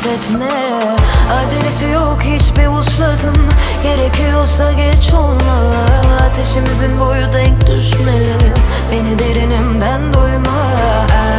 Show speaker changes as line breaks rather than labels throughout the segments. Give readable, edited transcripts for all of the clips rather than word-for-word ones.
hissetmeli. Acelesi yok hiçbir vuslatın, gerekiyorsa geç olmalı. Ateşimizin boyu denk düşmeli, beni derinimden duymalı.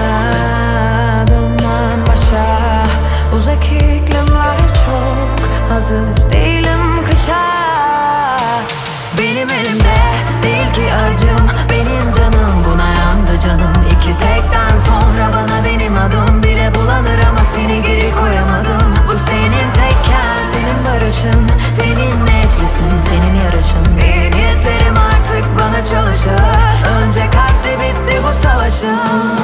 Adımdan başa uzak iklimler çok, hazır değilim kışa. Benim elimde değil ki acım, benim canım buna yandı canım. İki tekten sonra bana benim adım bile bulanır ama seni geri koyamadım. Bu senin tekken, senin barışın, senin neclisin, senin yarışın. İyi niyetlerim artık bana çalışır, önce kalpte bitti bu savaşım.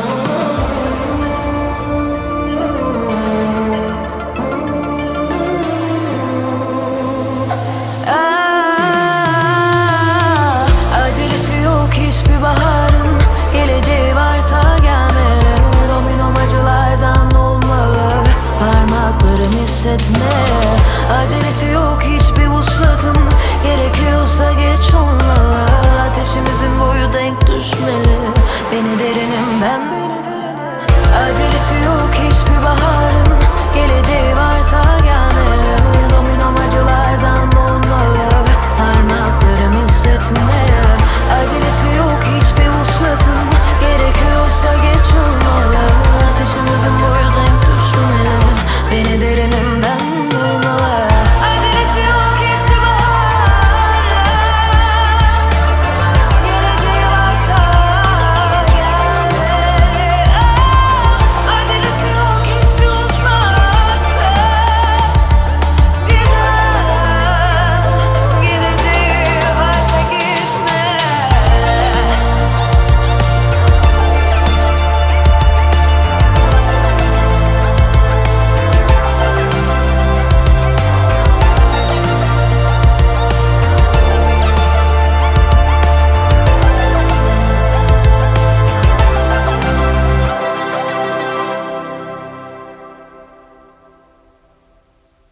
Hiçbir baharın geleceği varsa gelmeli. Dominom acılardan olmalı, parmaklarım hissetmeli. Acelesi yok hiçbir vuslatın, gerekiyorsa geç olmalı. Ateşimizin boyu denk düşmeli, beni derinimden. Acelesi yok hiçbir baharın geleceği varsa